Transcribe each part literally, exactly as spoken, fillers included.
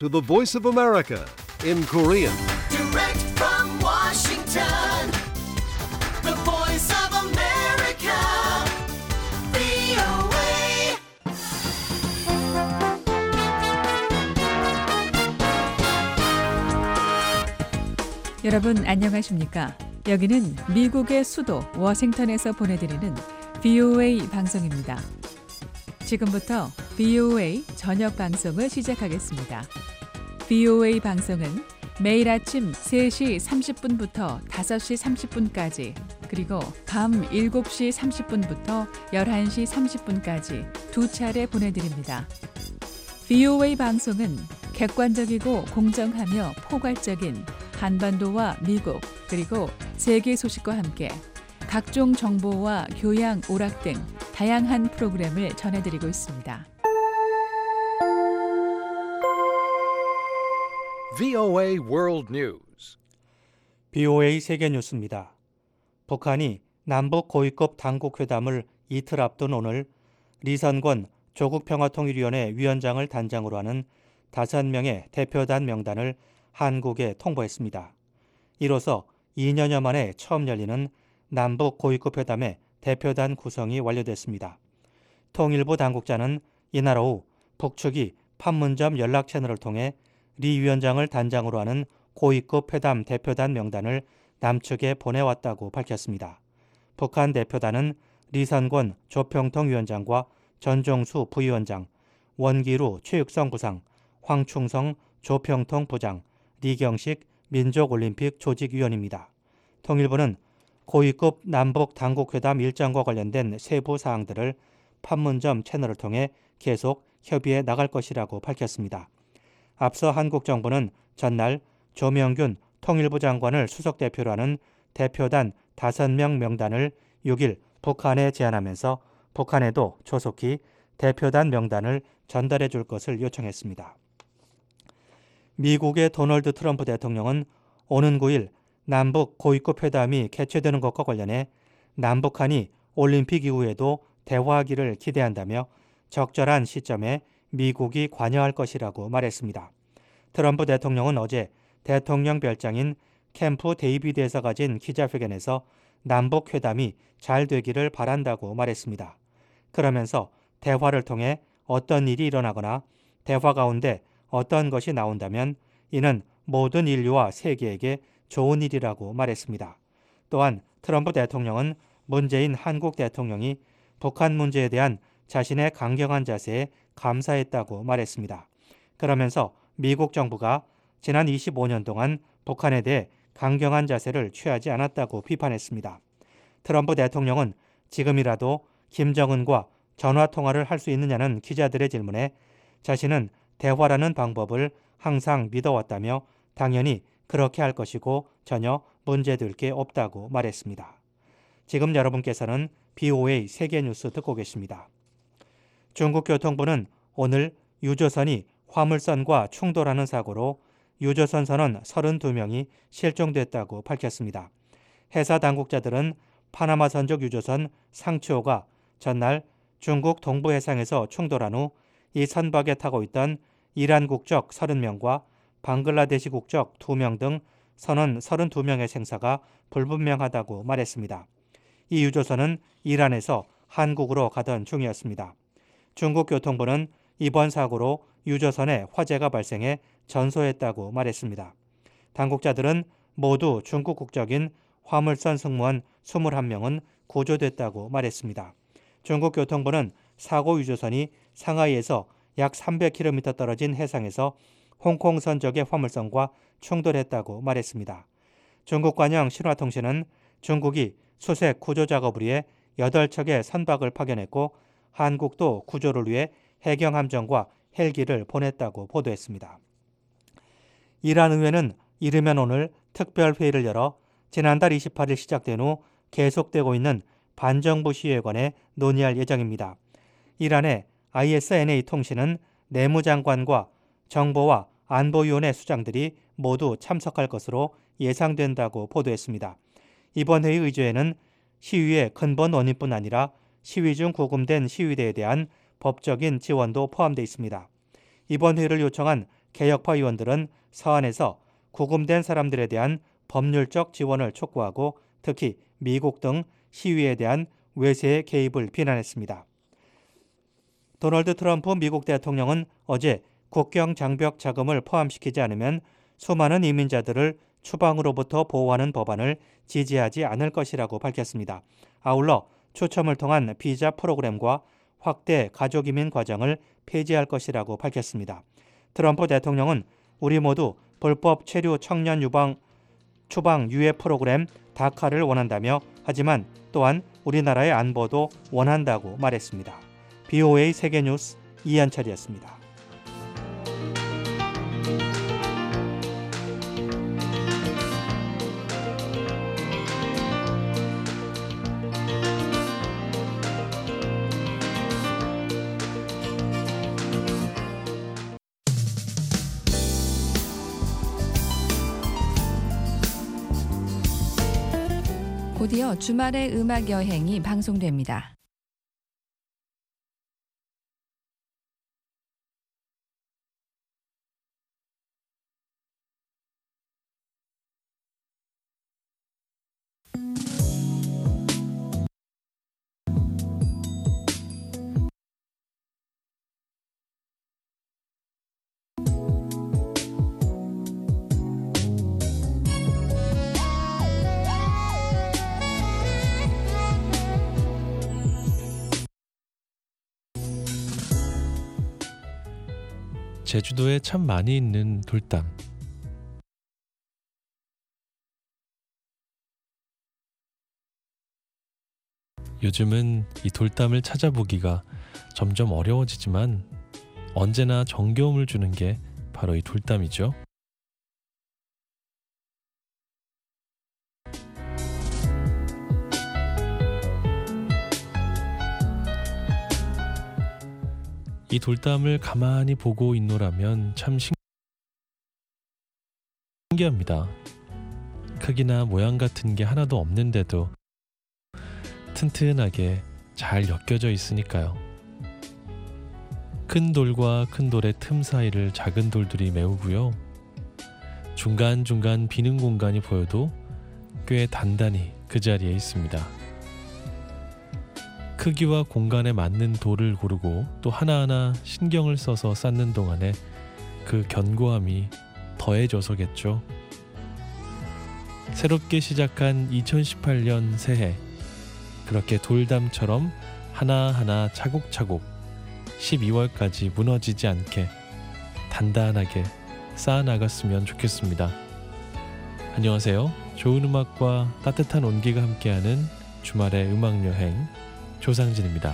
To the Voice of America in Korean. Direct from Washington, the Voice of America, 브이오에이. 여러분 안녕하십니까? 여기는 미국의 수도 워싱턴에서 보내드리는 브이오에이 방송입니다. 지금부터 브이오에이 저녁 방송을 시작하겠습니다. 브이오에이 방송은 매일 아침 세 시 삼십 분부터 다섯 시 삼십 분까지 그리고 밤 일곱 시 삼십 분부터 열한 시 삼십 분까지 두 차례 보내드립니다. 브이오에이 방송은 객관적이고 공정하며 포괄적인 한반도와 미국 그리고 세계 소식과 함께 각종 정보와 교양, 오락 등 다양한 프로그램을 전해드리고 있습니다. 브이오에이 World News. 브이오에이 세계 뉴스입니다. 북한이 남북 고위급 당국회담을 이틀 앞둔 오늘 리선권 조국평화통일위원회 위원장을 단장으로 하는 다섯 명의 대표단 명단을 한국에 통보했습니다. 이로써 이 년여 만에 처음 열리는 남북 고위급 회담의 대표단 구성이 완료됐습니다. 통일부 당국자는 이날 오후 북측이 판문점 연락 채널을 통해 리 위원장을 단장으로 하는 고위급 회담 대표단 명단을 남측에 보내왔다고 밝혔습니다. 북한 대표단은 리선권 조평통 위원장과 전종수 부위원장, 원기루 최육성 부상, 황충성 조평통 부장, 리경식 민족올림픽 조직위원입니다. 통일부는 고위급 남북 당국회담 일정과 관련된 세부 사항들을 판문점 채널을 통해 계속 협의해 나갈 것이라고 밝혔습니다. 앞서 한국 정부는 전날 조명균 통일부 장관을 수석대표로 하는 대표단 다섯 명 명단을 육 일 북한에 제안하면서 북한에도 조속히 대표단 명단을 전달해 줄 것을 요청했습니다. 미국의 도널드 트럼프 대통령은 오는 구 일 남북 고위급 회담이 개최되는 것과 관련해 남북한이 올림픽 이후에도 대화하기를 기대한다며 적절한 시점에 미국이 관여할 것이라고 말했습니다. 트럼프 대통령은 어제 대통령 별장인 캠프 데이비드에서 가진 기자회견에서 남북 회담이 잘 되기를 바란다고 말했습니다. 그러면서 대화를 통해 어떤 일이 일어나거나 대화 가운데 어떤 것이 나온다면 이는 모든 인류와 세계에게 좋은 일이라고 말했습니다. 또한 트럼프 대통령은 문재인 한국 대통령이 북한 문제에 대한 자신의 강경한 자세에 감사했다고 말했습니다. 그러면서 미국 정부가 지난 이십오 년 동안 북한에 대해 강경한 자세를 취하지 않았다고 비판했습니다. 트럼프 대통령은 지금이라도 김정은과 전화통화를 할 수 있느냐는 기자들의 질문에 자신은 대화라는 방법을 항상 믿어왔다며 당연히 그렇게 할 것이고 전혀 문제될 게 없다고 말했습니다. 지금 여러분께서는 브이오에이 세계뉴스 듣고 계십니다. 중국 교통부는 오늘 유조선이 화물선과 충돌하는 사고로 유조선 선원 서른두 명이 실종됐다고 밝혔습니다. 해사 당국자들은 파나마 선적 유조선 상치호가 전날 중국 동부 해상에서 충돌한 후 이 선박에 타고 있던 이란 국적 서른 명과 방글라데시 국적 두 명 등 선원 서른두 명의 생사가 불분명하다고 말했습니다. 이 유조선은 이란에서 한국으로 가던 중이었습니다. 중국 교통부는 이번 사고로 유조선에 화재가 발생해 전소했다고 말했습니다. 당국자들은 모두 중국 국적인 화물선 승무원 이십일 명은 구조됐다고 말했습니다. 중국 교통부는 사고 유조선이 상하이에서 약 삼백 킬로미터 떨어진 해상에서 홍콩 선적의 화물선과 충돌했다고 말했습니다. 중국 관영 신화통신은 중국이 수색 구조 작업을 위해 여덟 척의 선박을 파견했고 한국도 구조를 위해 해경함정과 헬기를 보냈다고 보도했습니다. 이란 의회는 이르면 오늘 특별회의를 열어 지난달 이십팔 일 시작된 후 계속되고 있는 반정부 시위에 관해 논의할 예정입니다. 이란의 아이에스엔에이 통신은 내무장관과 정보와 안보위원회 수장들이 모두 참석할 것으로 예상된다고 보도했습니다. 이번 회의 의제에는 시위의 근본 원인뿐 아니라 시위 중 구금된 시위대에 대한 법적인 지원도 포함되어 있습니다. 이번 회의를 요청한 개혁파 의원들은 서한에서 구금된 사람들에 대한 법률적 지원을 촉구하고 특히 미국 등 시위에 대한 외세의 개입을 비난했습니다. 도널드 트럼프 미국 대통령은 어제 국경 장벽 자금을 포함시키지 않으면 수많은 이민자들을 추방으로부터 보호하는 법안을 지지하지 않을 것이라고 밝혔습니다. 아울러 추첨을 통한 비자 프로그램과 확대 가족이민 과정을 폐지할 것이라고 밝혔습니다. 트럼프 대통령은 우리 모두 불법 체류 청년 유방, 추방 유예 프로그램 다카를 원한다며 하지만 또한 우리나라의 안보도 원한다고 말했습니다. 비오에이 세계뉴스 이현철이었습니다. 곧이어 주말의 음악 여행이 방송됩니다. 제주도에 참 많이 있는 돌담. 요즘은 이 돌담을 찾아보기가 점점 어려워지지만 언제나 정겨움을 주는 게 바로 이 돌담이죠. 이 돌담을 가만히 보고 있노라면 참 신기합니다. 크기나 모양 같은 게 하나도 없는데도 튼튼하게 잘 엮여져 있으니까요. 큰 돌과 큰 돌의 틈 사이를 작은 돌들이 메우고요. 중간중간 비는 공간이 보여도 꽤 단단히 그 자리에 있습니다. 크기와 공간에 맞는 돌을 고르고 또 하나하나 신경을 써서 쌓는 동안에 그 견고함이 더해져서겠죠. 새롭게 시작한 이천십팔 년 새해, 그렇게 돌담처럼 하나하나 차곡차곡 십이월까지 무너지지 않게 단단하게 쌓아나갔으면 좋겠습니다. 안녕하세요. 좋은 음악과 따뜻한 온기가 함께하는 주말의 음악여행 조상진입니다.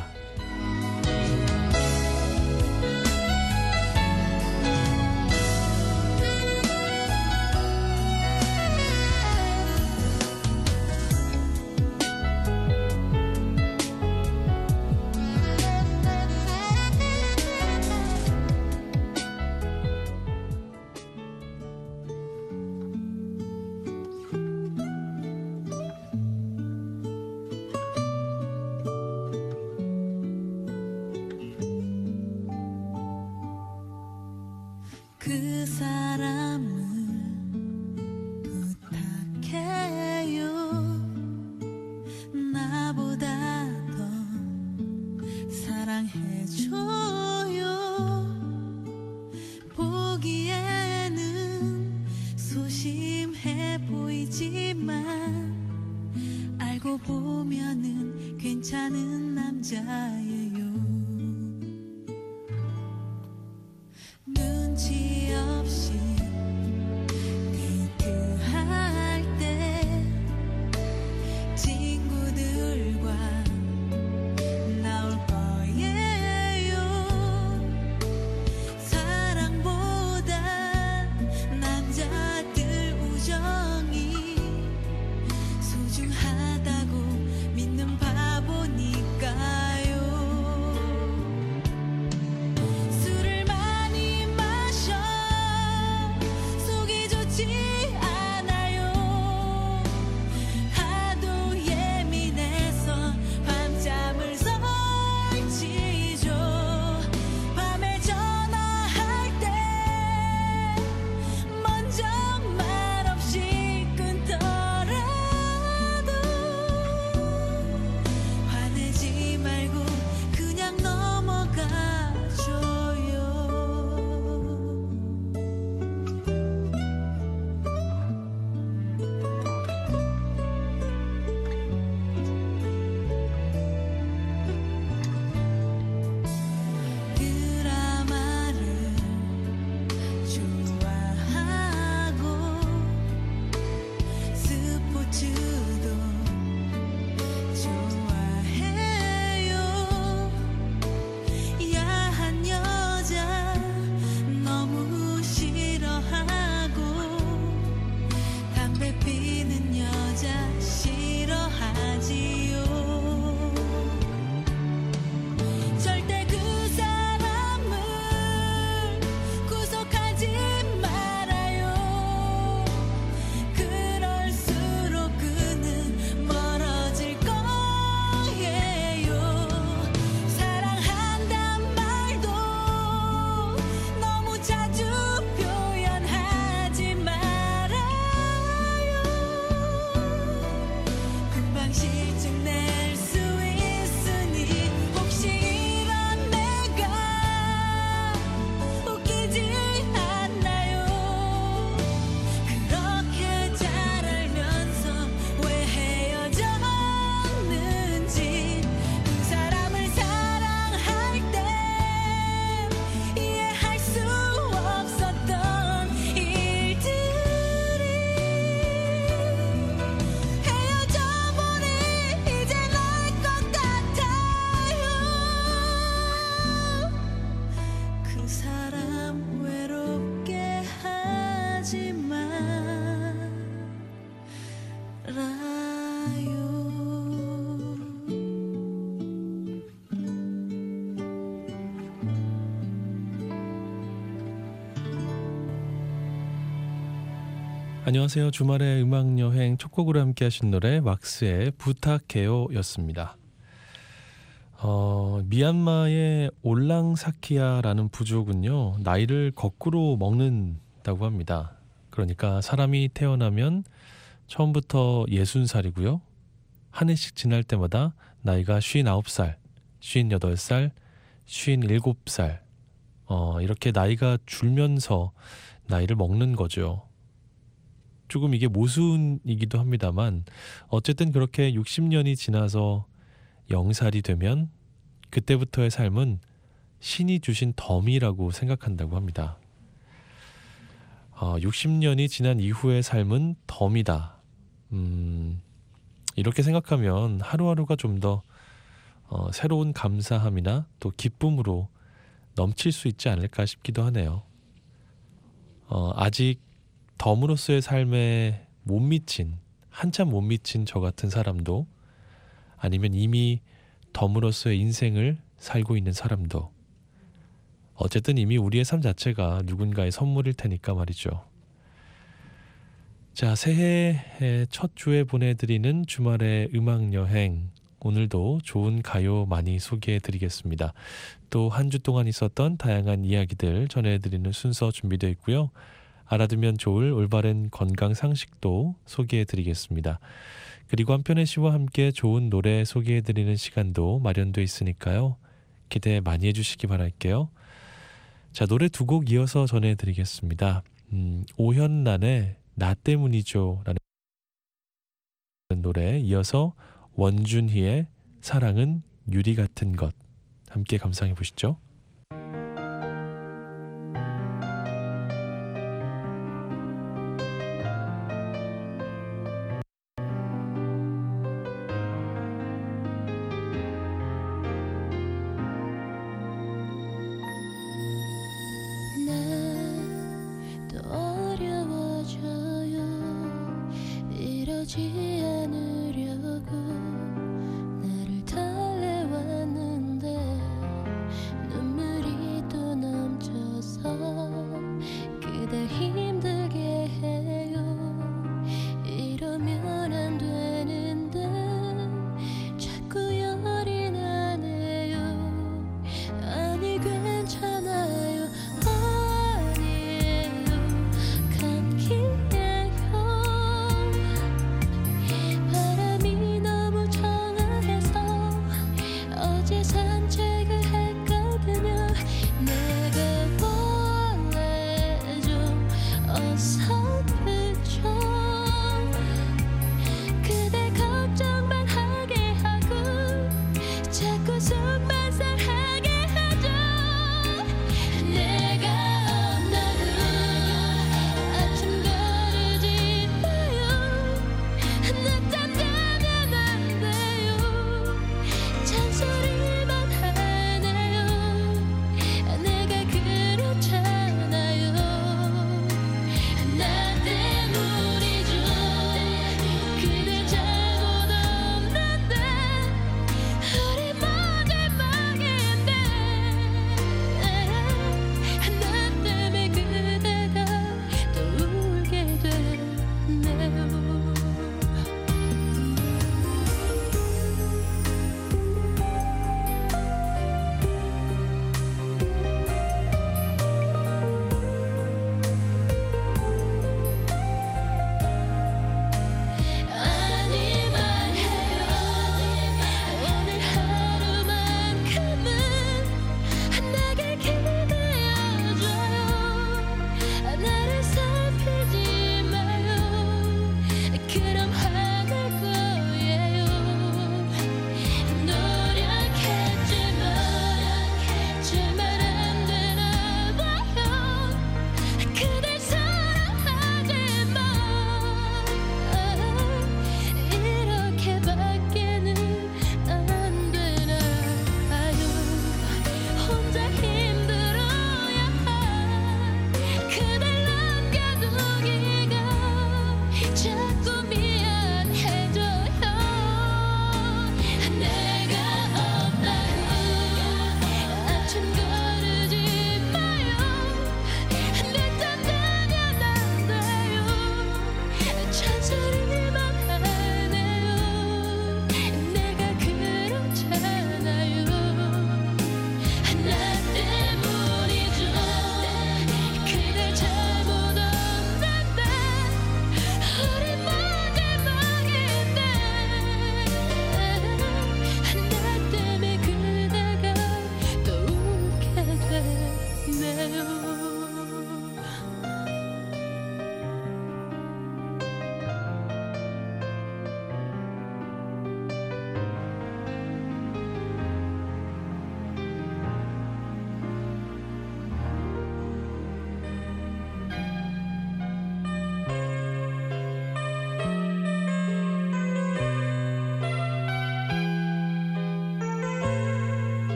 그 사람을 부탁해요. 나보다 더 사랑해줘요. 보기에는 소심해 보이지만 알고 보면은 괜찮은 남자예요. 눈치 없이 데이트할 때 친구들과 나올 거예요. 사랑보다 남자들 우정이 소중하다고 믿는 바보니까요. 가지 말아요. 안녕하세요. 주말의 음악여행 첫 곡으로 함께 하신 노래 왁스의 부탁해요 였습니다. 어, 미얀마의 올랑사키아라는 부족은요, 나이를 거꾸로 먹는다고 합니다. 그러니까 사람이 태어나면 처음부터 예순 살이고요. 한 해씩 지날 때마다 나이가 쉰아홉 살, 쉰여덟 살, 쉰일곱 살 어, 이렇게 나이가 줄면서 나이를 먹는 거죠. 조금 이게 모순이기도 합니다만 어쨌든 그렇게 육십 년이 지나서 영 살이 되면 그때부터의 삶은 신이 주신 덤이라고 생각한다고 합니다. 어, 육십 년이 지난 이후의 삶은 덤이다. 음, 이렇게 생각하면 하루하루가 좀 더 어, 새로운 감사함이나 또 기쁨으로 넘칠 수 있지 않을까 싶기도 하네요. 어, 아직 덤으로서의 삶에 못 미친, 한참 못 미친 저 같은 사람도, 아니면 이미 덤으로서의 인생을 살고 있는 사람도, 어쨌든 이미 우리의 삶 자체가 누군가의 선물일 테니까 말이죠. 자, 새해의 첫 주에 보내드리는 주말의 음악여행, 오늘도 좋은 가요 많이 소개해드리겠습니다. 또 한 주 동안 있었던 다양한 이야기들 전해드리는 순서 준비되어 있고요. 알아두면 좋을 올바른 건강 상식도 소개해드리겠습니다. 그리고 한편의 시와 함께 좋은 노래 소개해드리는 시간도 마련되어 있으니까요. 기대 많이 해주시기 바랄게요. 자, 노래 두 곡 이어서 전해드리겠습니다. 음, 오현란의 나 때문이죠 라는 노래, 이어서 원준희의 사랑은 유리 같은 것, 함께 감상해 보시죠. 난 또 어려워져요. 이러지 않으려고 나를 달래왔는데 눈물이 또 넘쳐서 그대 힘들게 해요. 이러면 안 되는데 자꾸 열이 나네요. 아니 괜찮아요. 아니에요. 감기예요.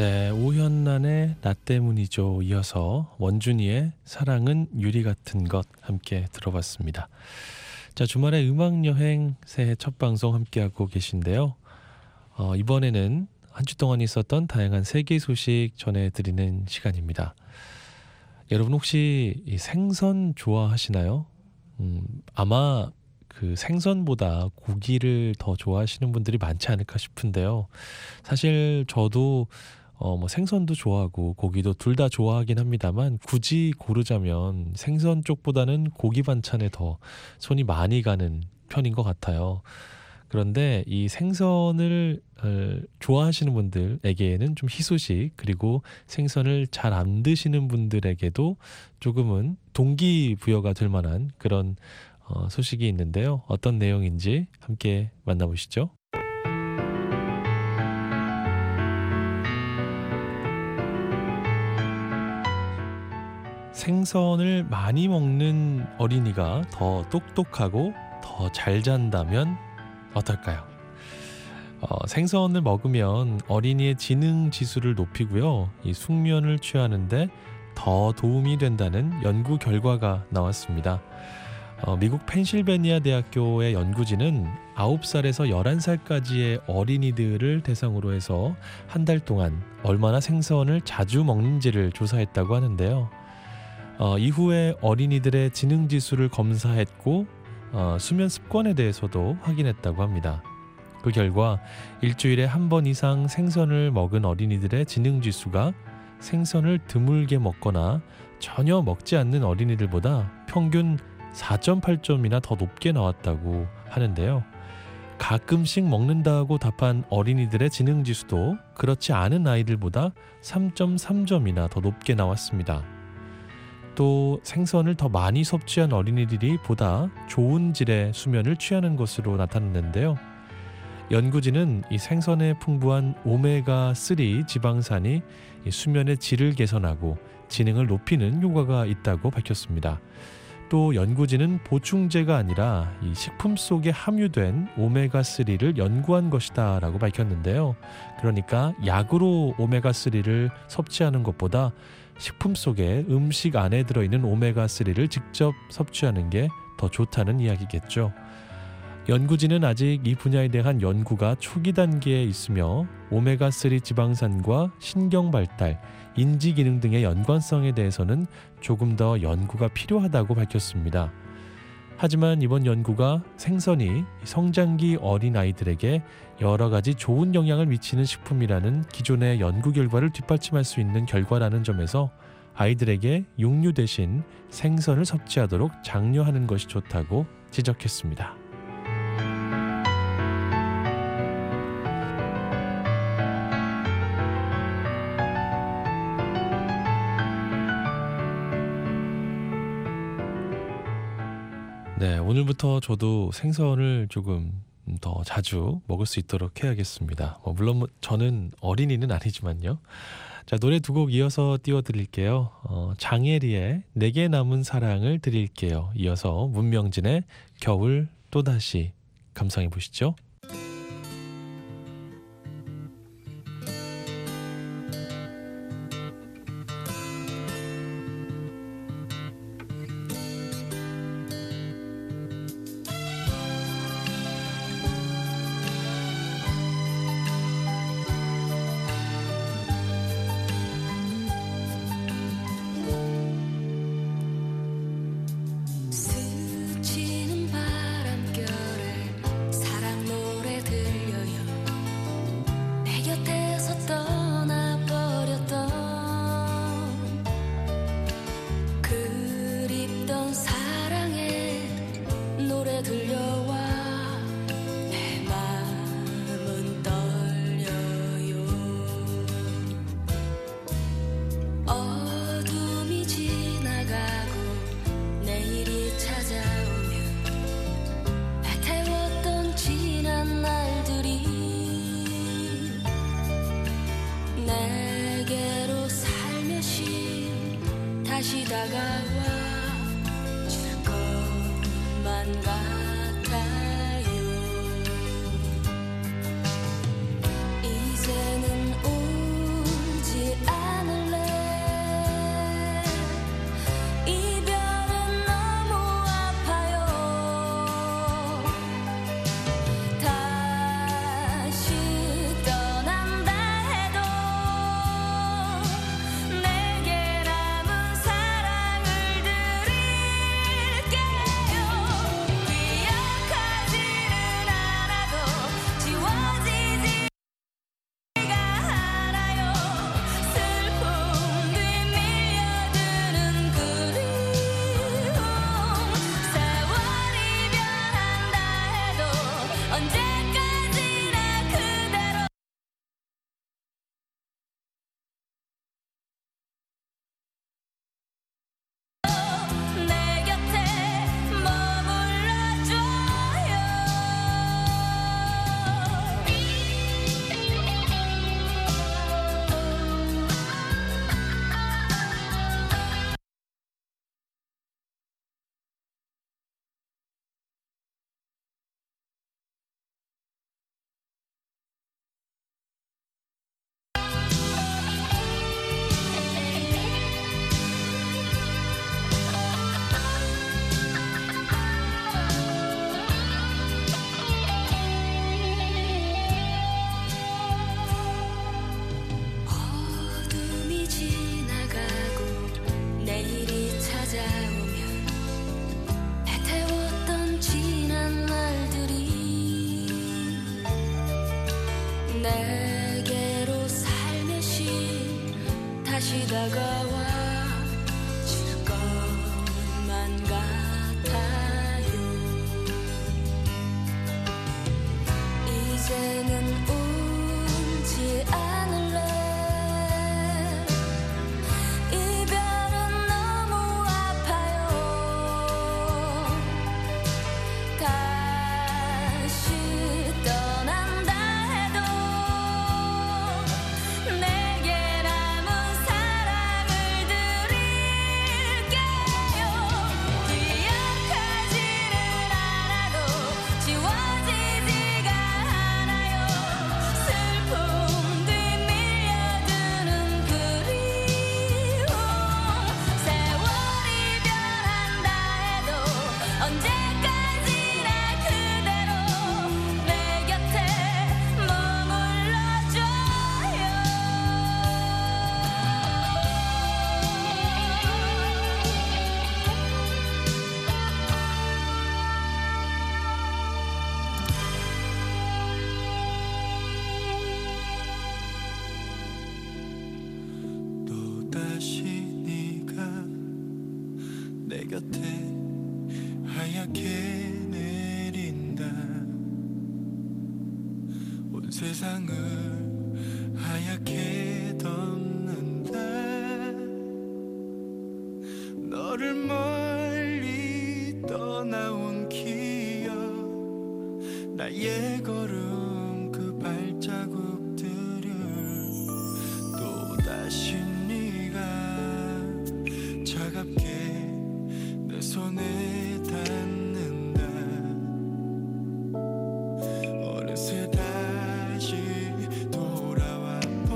네, 오현란의 나 때문이죠. 이어서 원준이의 사랑은 유리 같은 것 함께 들어봤습니다. 자, 주말에 음악여행 새해 첫 방송 함께하고 계신데요. 어, 이번에는 한 주 동안 있었던 다양한 세계 소식 전해드리는 시간입니다. 여러분 혹시 이 생선 좋아하시나요? 음, 아마 그 생선보다 고기를 더 좋아하시는 분들이 많지 않을까 싶은데요. 사실 저도 어, 뭐 생선도 좋아하고 고기도 둘 다 좋아하긴 합니다만 굳이 고르자면 생선 쪽보다는 고기 반찬에 더 손이 많이 가는 편인 것 같아요. 그런데 이 생선을 어, 좋아하시는 분들에게는 좀 희소식, 그리고 생선을 잘 안 드시는 분들에게도 조금은 동기부여가 될 만한 그런 어, 소식이 있는데요. 어떤 내용인지 함께 만나보시죠. 생선을 많이 먹는 어린이가 더 똑똑하고 더 잘 잔다면 어떨까요? 어, 생선을 먹으면 어린이의 지능 지수를 높이고요. 이 숙면을 취하는데 더 도움이 된다는 연구 결과가 나왔습니다. 어, 미국 펜실베니아 대학교의 연구진은 아홉 살에서 열한 살까지의 어린이들을 대상으로 해서 한 달 동안 얼마나 생선을 자주 먹는지를 조사했다고 하는데요. 어, 이후에 어린이들의 지능 지수를 검사했고 어, 수면 습관에 대해서도 확인했다고 합니다. 그 결과 일주일에 한 번 이상 생선을 먹은 어린이들의 지능 지수가 생선을 드물게 먹거나 전혀 먹지 않는 어린이들보다 평균 사 점 팔 점이나 더 높게 나왔다고 하는데요. 가끔씩 먹는다고 답한 어린이들의 지능 지수도 그렇지 않은 아이들보다 삼 점 삼 점이나 더 높게 나왔습니다. 또 생선을 더 많이 섭취한 어린이들이 보다 좋은 질의 수면을 취하는 것으로 나타났는데요. 연구진은 이 생선에 풍부한 오메가삼 지방산이 이 수면의 질을 개선하고 지능을 높이는 효과가 있다고 밝혔습니다. 또 연구진은 보충제가 아니라 이 식품 속에 함유된 오메가삼을 연구한 것이다 라고 밝혔는데요. 그러니까 약으로 오메가삼을 섭취하는 것보다 식품 속에 음식 안에 들어있는 오메가삼을 직접 섭취하는 게 더 좋다는 이야기겠죠. 연구진은 아직 이 분야에 대한 연구가 초기 단계에 있으며 오메가삼 지방산과 신경 발달, 인지 기능 등의 연관성에 대해서는 조금 더 연구가 필요하다고 밝혔습니다. 하지만 이번 연구가 생선이 성장기 어린 아이들에게 여러 가지 좋은 영향을 미치는 식품이라는 기존의 연구 결과를 뒷받침할 수 있는 결과라는 점에서 아이들에게 육류 대신 생선을 섭취하도록 장려하는 것이 좋다고 지적했습니다. 네, 오늘부터 저도 생선을 조금 더 자주 먹을 수 있도록 해야겠습니다. 뭐 물론 저는 어린이는 아니지만요. 자, 노래 두 곡 이어서 띄워드릴게요. 어, 장혜리의 내게 남은 사랑을 드릴게요. 이어서 문명진의 겨울 또다시 감상해 보시죠. 스치는 바람결에 사랑 노래 들려요. 내 곁에서 떠나버렸던 그립던 사랑의 노래 들려와 내 마음은 떨려요. 어둠이 지나가고 내일이 찾아오면 애태웠던 지난 날들이 내게로 살며시 다시 다가와 줄 것만 같아요. 이제는 온 다가와 줄 것만 같아요. 이제는 울지 않을래. 이별은 너무 아파요. 다시 떠난다 해도 내게 남은 사랑을 드릴게요. 기억하지는 않아도 지워지지가 않아요. 슬픔 뒤 밀려드는 그리움. 세월이 변한다 해도 언제까지나 그대로 내 곁에 머물러줘요. 또다시 네가 내 곁에 하얗게 내린다. 온 세상을 하얗게 덮는다. 너를 멀리 떠나온 기억, 나의 걸음 그 발자국들을 또다시 네가 차갑게 내 손에 닿는다. 어느새 다시 돌아와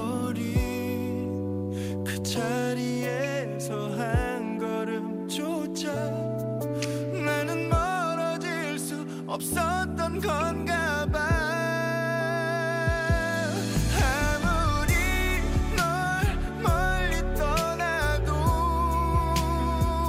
버린 그 자리에서 한 걸음조차 나는 멀어질 수 없었던 건가 봐. 아무리 널 멀리 떠나도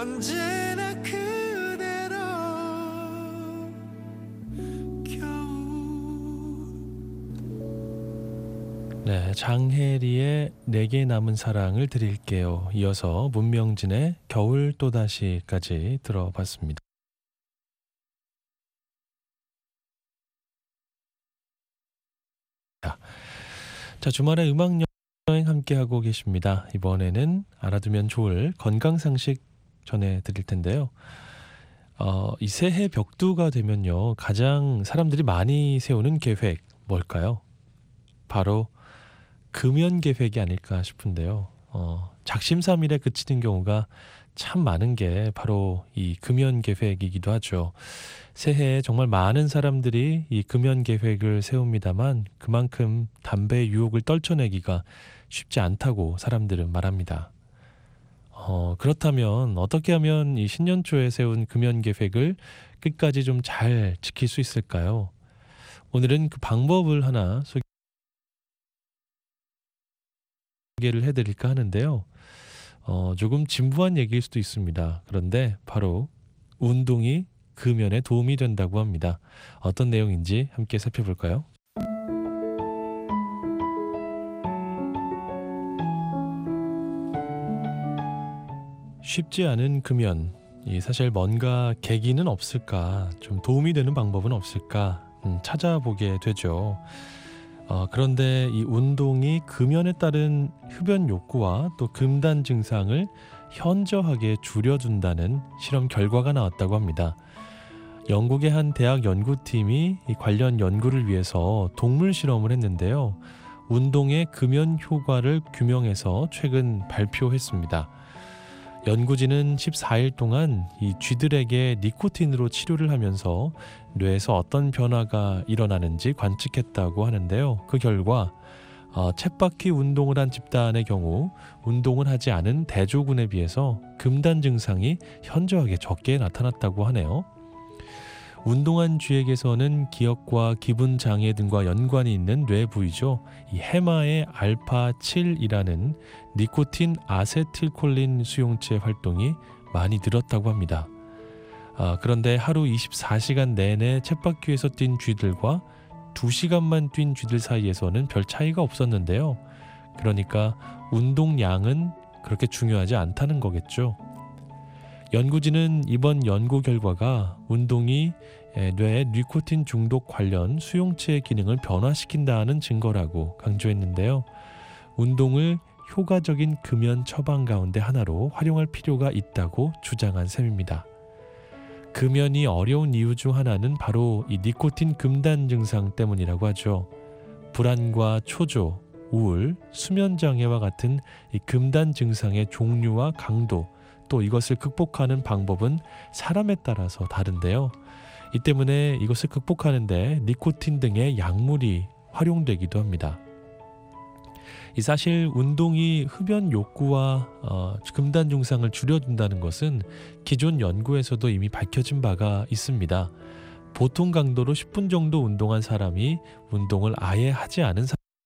언제나 그대로 겨우. 네, 장혜리의 내게 남은 사랑을 드릴게요. 이어서 문명진의 겨울 또다시까지 들어봤습니다. 자, 주말에 음악 여행 함께하고 계십니다. 이번에는 알아두면 좋을 건강상식 전해드릴 텐데요. 어, 이 새해 벽두가 되면요, 가장 사람들이 많이 세우는 계획 뭘까요? 바로 금연 계획이 아닐까 싶은데요. 어, 작심삼일에 그치는 경우가 참 많은 게 바로 이 금연 계획이기도 하죠. 새해에 정말 많은 사람들이 이 금연 계획을 세웁니다만 그만큼 담배 유혹을 떨쳐내기가 쉽지 않다고 사람들은 말합니다. 어, 그렇다면 어떻게 하면 이 신년 초에 세운 금연 계획을 끝까지 좀 잘 지킬 수 있을까요? 오늘은 그 방법을 하나 소개를 해드릴까 하는데요. 어, 조금 진부한 얘기일 수도 있습니다. 그런데 바로 운동이 금연에 도움이 된다고 합니다. 어떤 내용인지 함께 살펴볼까요? 쉽지 않은 금연, 이 사실 뭔가 계기는 없을까, 좀 도움이 되는 방법은 없을까 음, 찾아보게 되죠. 어, 그런데 이 운동이 금연에 따른 흡연 욕구와 또 금단 증상을 현저하게 줄여준다는 실험 결과가 나왔다고 합니다. 영국의 한 대학 연구팀이 이 관련 연구를 위해서 동물 실험을 했는데요. 운동의 금연 효과를 규명해서 최근 발표했습니다. 연구진은 십사일 동안 이 쥐들에게 니코틴으로 치료를 하면서 뇌에서 어떤 변화가 일어나는지 관측했다고 하는데요. 그 결과 어, 쳇바퀴 운동을 한 집단의 경우 운동을 하지 않은 대조군에 비해서 금단 증상이 현저하게 적게 나타났다고 하네요. 운동한 쥐에게서는 기억과 기분 장애 등과 연관이 있는 뇌 부위죠. 이 해마의 알파 칠이라는 니코틴 아세틸콜린 수용체 활동이 많이 늘었다고 합니다. 아, 그런데 하루 이십사시간 내내 쳇바퀴에서 뛴 쥐들과 두 시간만 뛴 쥐들 사이에서는 별 차이가 없었는데요. 그러니까 운동량은 그렇게 중요하지 않다는 거겠죠. 연구진은 이번 연구 결과가 운동이 뇌의 니코틴 중독 관련 수용체의 기능을 변화시킨다는 증거라고 강조했는데요. 운동을 효과적인 금연 처방 가운데 하나로 활용할 필요가 있다고 주장한 셈입니다. 금연이 어려운 이유 중 하나는 바로 이 니코틴 금단 증상 때문이라고 하죠. 불안과 초조, 우울, 수면 장애와 같은 이 금단 증상의 종류와 강도, 또 이것을 극복하는 방법은 사람에 따라서 다른데요. 이 때문에 이것을 극복하는데 니코틴 등의 약물이 활용되기도 합니다. 이 사실 운동이 흡연 욕구와 어, 금단 증상을 줄여준다는 것은 기존 연구에서도 이미 밝혀진 바가 있습니다. 보통 강도로 십 분 정도 운동한 사람이 운동을 아예 하지 않은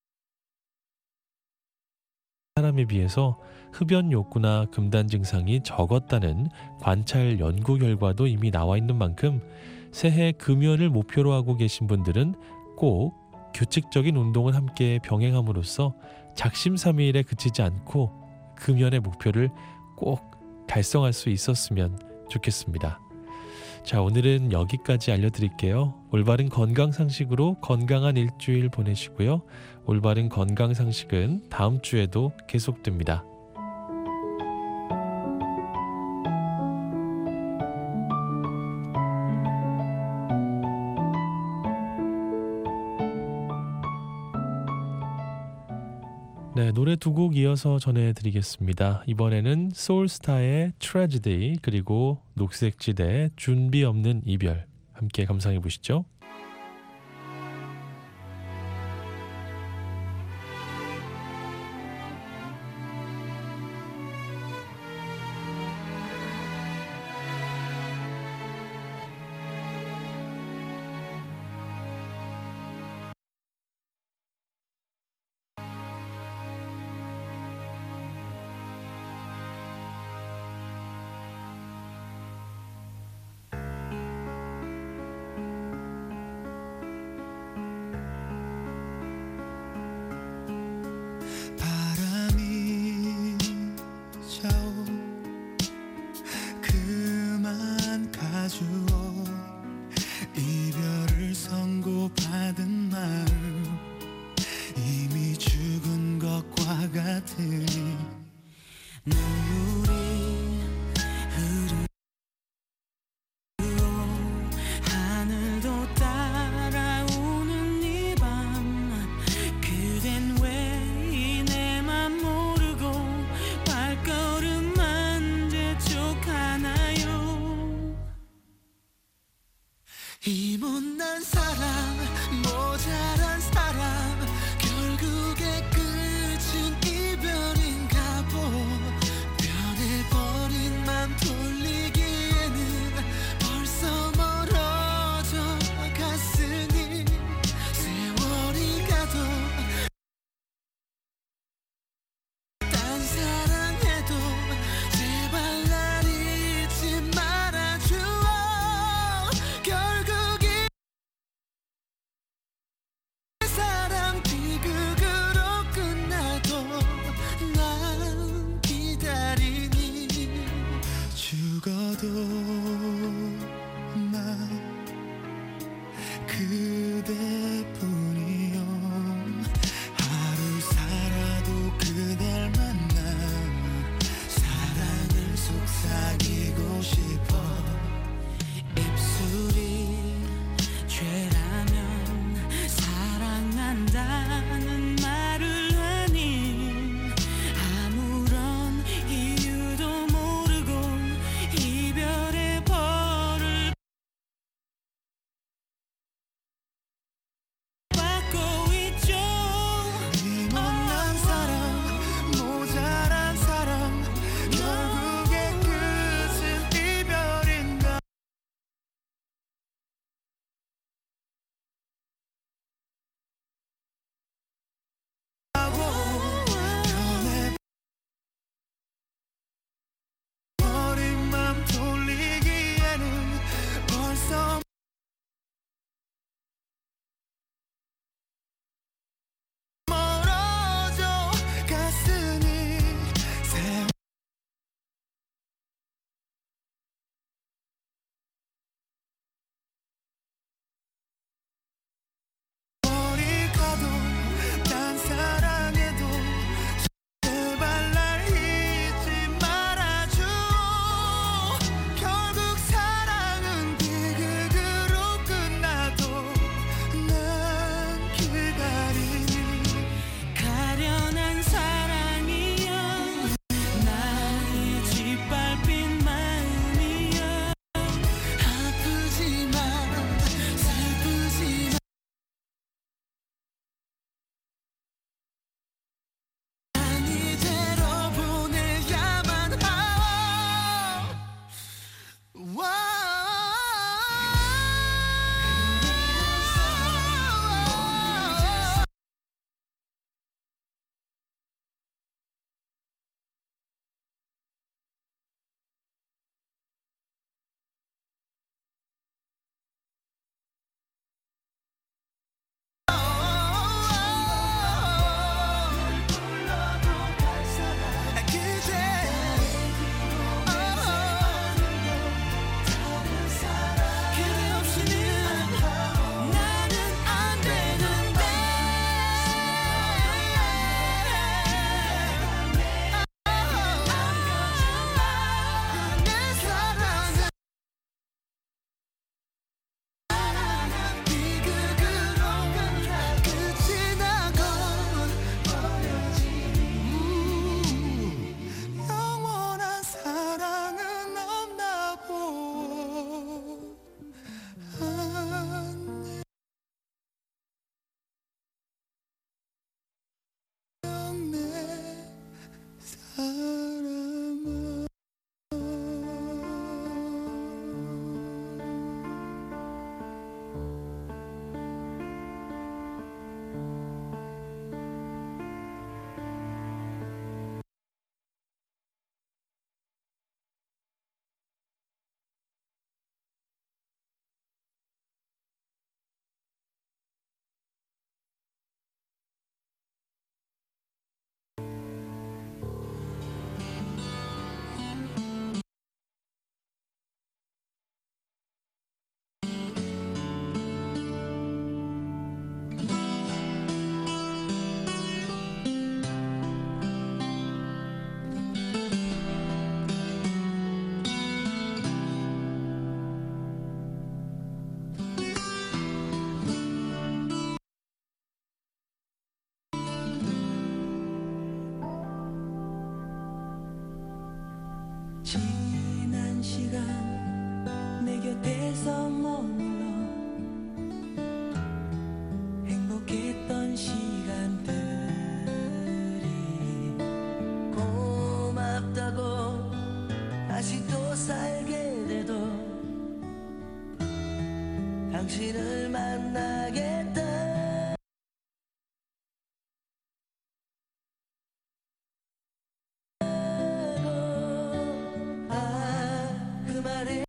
사람에 비해서 흡연 욕구나 금단 증상이 적었다는 관찰 연구 결과도 이미 나와 있는 만큼 새해 금연을 목표로 하고 계신 분들은 꼭 규칙적인 운동을 함께 병행함으로써 작심삼일에 그치지 않고 금연의 목표를 꼭 달성할 수 있었으면 좋겠습니다. 자, 오늘은 여기까지 알려드릴게요. 올바른 건강 상식으로 건강한 일주일 보내시고요. 올바른 건강 상식은 다음 주에도 계속됩니다. 네, 노래 두 곡 이어서 전해드리겠습니다. 이번에는 소울스타의 트래지디 그리고 녹색지대의 준비 없는 이별 함께 감상해 보시죠. 같으니 눈물이 흐르고 하늘도 따라오는 이 밤 그댄 왜 내 맘 모르고 발걸음만 재촉하나요 이 못난 사람 모자란 사람 결국에 끝은 이별인가 보 변해버린 맘 돌리기에는 벌써 멀어져 갔으니 세월이 가도 딴 사랑해도 제발 날 잊지 말아줘 결국 이 사랑 비극으로 끝나도 난 기다리니 죽어도 난 그대뿐이요 하루 살아도 그댈 만나 사랑을 속삭이고 싶어 입술이 죄라면 사랑한다는 말을 하니 아무런 이유도 모르고 이별의 벌을 곁에서 머물러 행복했던 시간들이 고맙다고 다시 또 살게 돼도 당신을 만나겠다. 아, 그 말을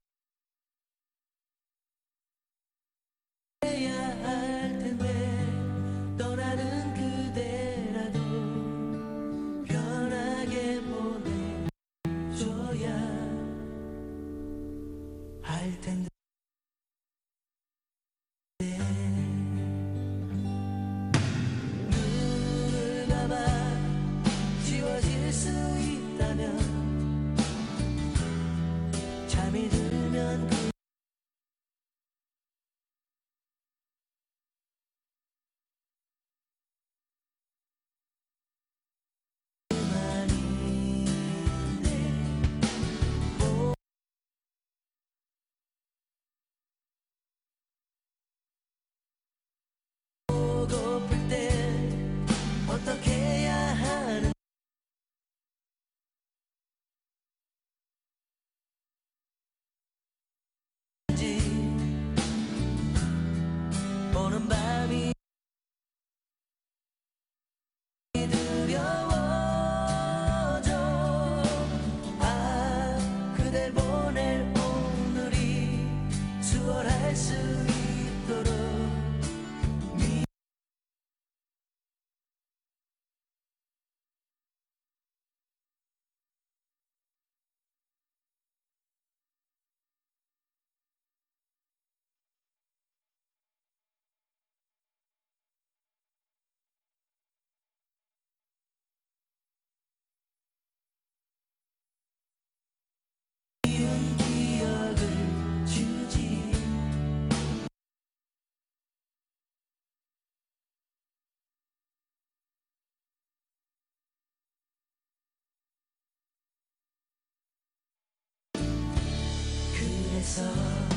해야 할 텐데 떠나는 그대라도 편하게 보내줘야 할 텐데. 눈을 감아 지워질 수 있다면 잠이 들면 그 고플 때 어떻게 해야 하는지 오는 밤이 두려워져. 아, 그댈 보낼 오늘이 수월할 수 있도록 기억을 주지. 그래서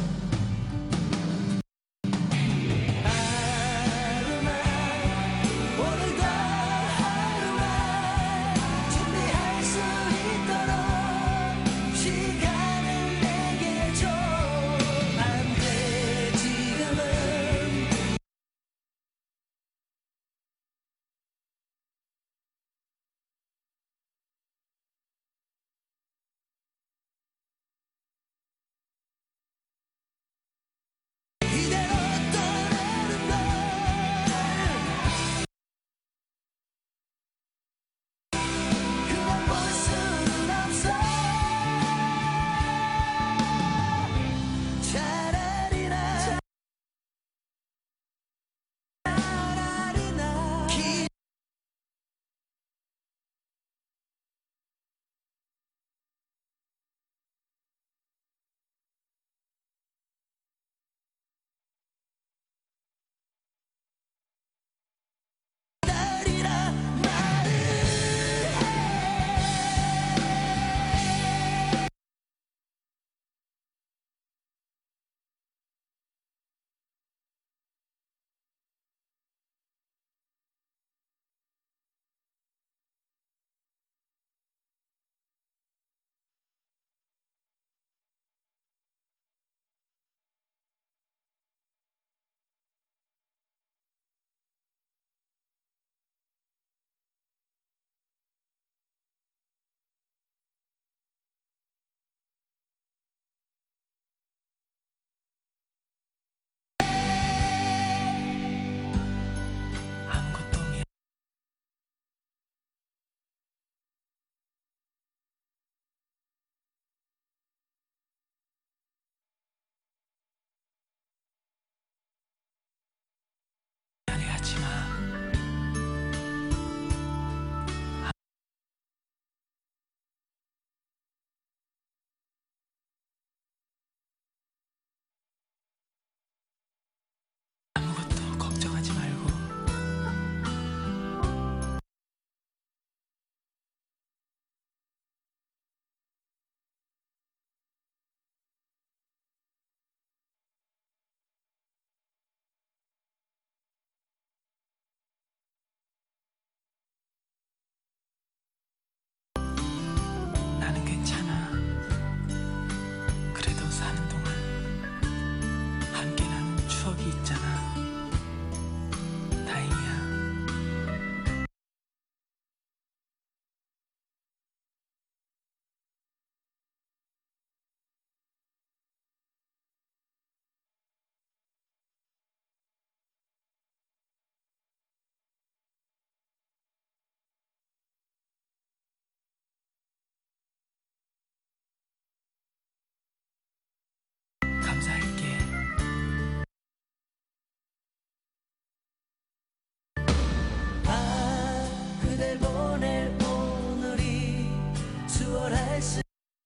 그댈 보낼 오늘이 수월할 수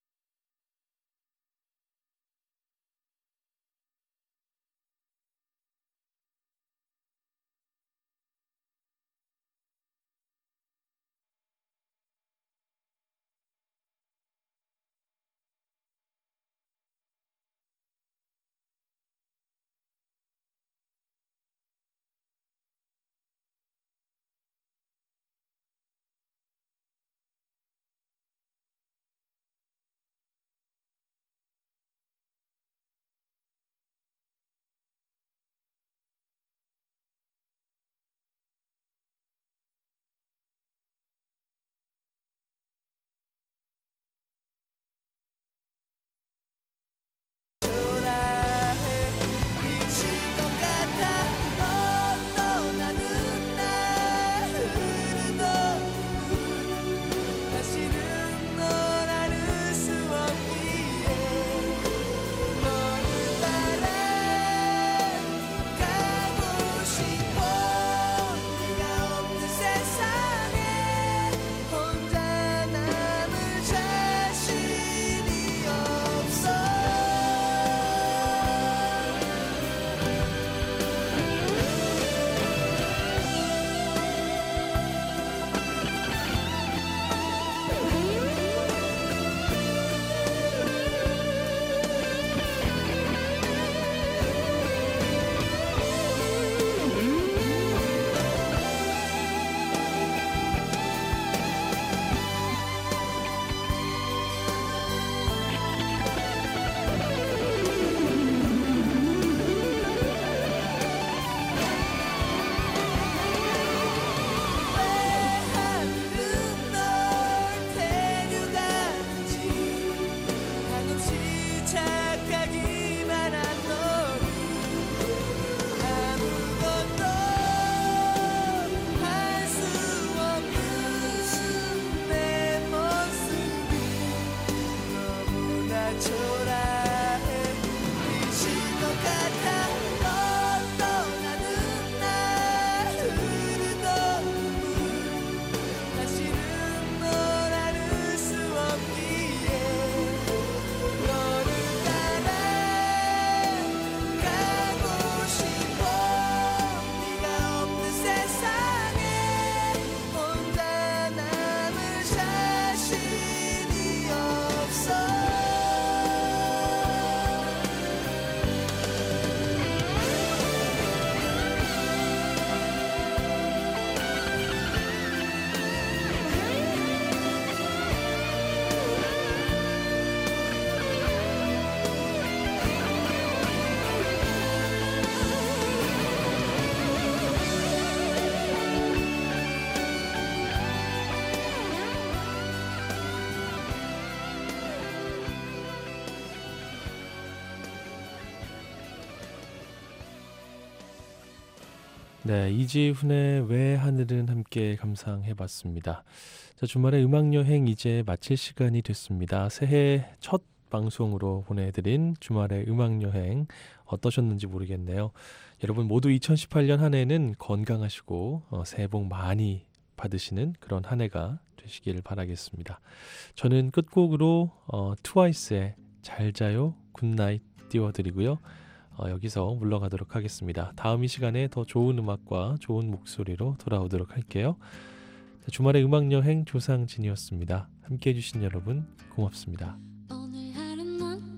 네, 이지훈의 왜 하늘은 함께 감상해봤습니다. 자, 주말의 음악여행 이제 마칠 시간이 됐습니다. 새해 첫 방송으로 보내드린 주말의 음악여행 어떠셨는지 모르겠네요. 여러분 모두 이천십팔 년 한 해는 건강하시고 어, 새해 복 많이 받으시는 그런 한 해가 되시길 바라겠습니다. 저는 끝곡으로 어, 트와이스의 잘 자요 굿나잇 띄워드리고요. 어, 여기서 물러가도록 하겠습니다. 다음 이 시간에 더 좋은 음악과 좋은 목소리로 돌아오도록 할게요. 자, 주말의 음악여행 조상진이었습니다. 함께해 주신 여러분 고맙습니다. 오늘 하루는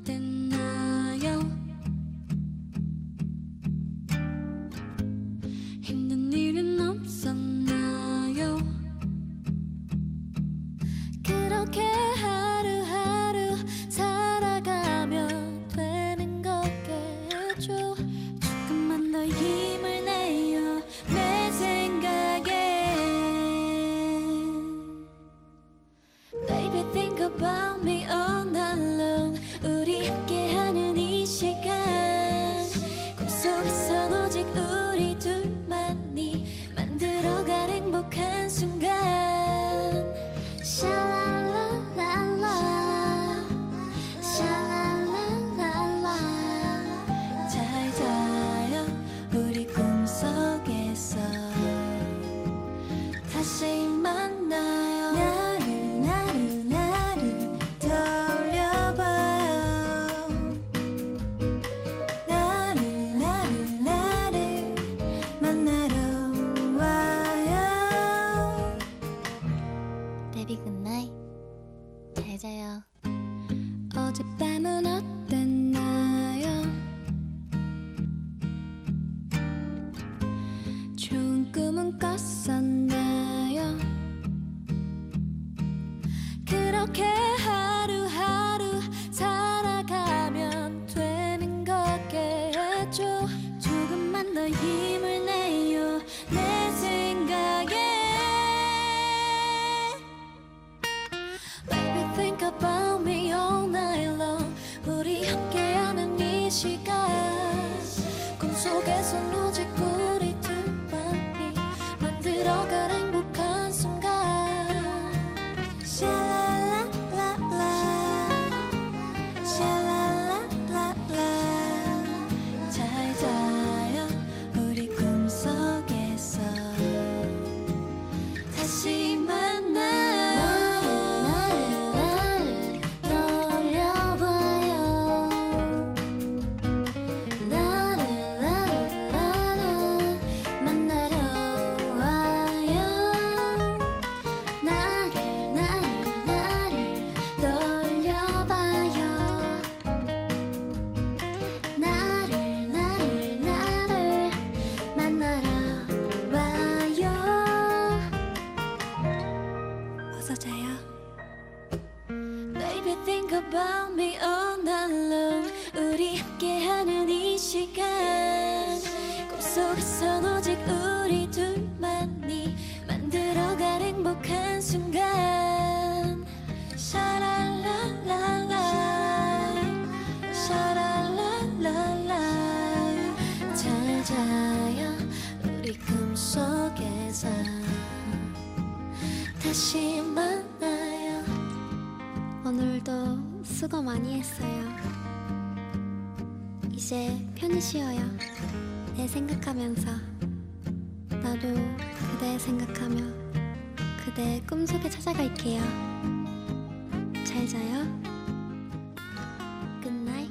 어땠나요? 힘든 일은 없었나요? 그렇게 하루하루 살아가면 되는 거겠죠. 조금만 더 힘을 내요 내 생각에. Baby think about me all night. 다시 만나요. 나를 나를 나를 떠올려봐요. 나를 나를 나를 만나러 와요. Baby good night. 잘 자요. 어젯밤은 어땠나요? 좋은 꿈은 꿨었나요? 그렇게 하루하루 살아가면 되는 거겠죠. 조금만 더 힘을 내요 내 생각에. Baby think about me all night long. 우리 함께하는 이 시간 꿈속에서 오직 우리 둘만이 만들어갈 행복한 순간. 샤랄라라라 샤랄라라라 잘 자요 우리 꿈속에서 다시 만나요. 나를 떠올려봐요. 나를 나를 나를 만나러 와요. 나를 나를 나를 떠올려봐요. 나를 나를 나를 만나러 와요. 어서 자요. Baby think about me all night long. 우리 함께하는 이 시간 꿈속에선 오직 우리 둘만이 만들어갈 행복한 순간. 샤랄라라라 샤랄라라라 잘 자요 우리 꿈속에서 다시 만나요. 오늘도 수고 많이 했어요. 이제 편히 쉬어요. 내 생각하면서 나도 그대 생각하며 그대 꿈속에 찾아갈게요. 잘 자요. Good night.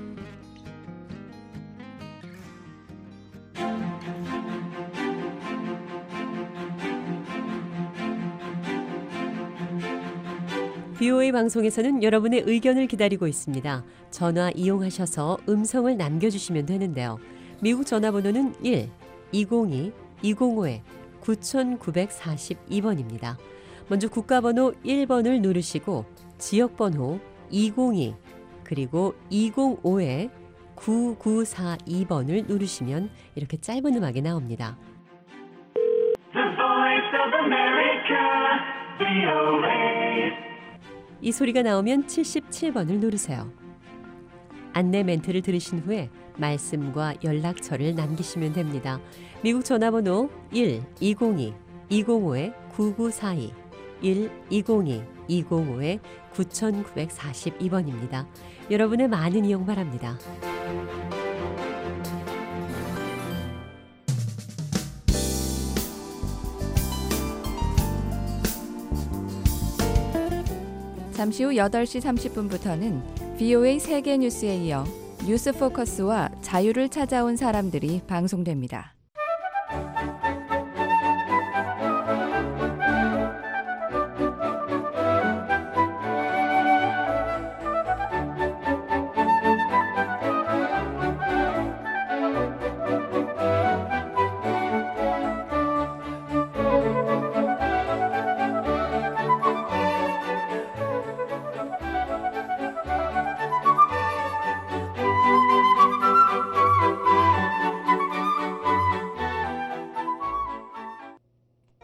비오에이 방송에서는 여러분의 의견을 기다리고 있습니다. 전화 이용하셔서 음성을 남겨주시면 되는데요. 미국 전화번호는 일 이공이 이공오 구구사이 번입니다. 먼저 국가번호 일 번을 누르시고 지역번호 이공이 그리고 이공오 구구사이 번을 누르시면 이렇게 짧은 음악이 나옵니다. The Voice of America, 비오에이. 이 소리가 나오면 칠십칠 번을 누르세요. 안내 멘트를 들으신 후에 말씀과 연락처를 남기시면 됩니다. 미국 전화번호 일 이공이 이공오 구구사이 일 이공이 이공오 구구사이 번입니다. 여러분의 많은 이용 바랍니다. 잠시 후 여덟 시 삼십 분부터는 비오에이 세계 뉴스에 이어 뉴스 포커스와 자유를 찾아온 사람들이 방송됩니다.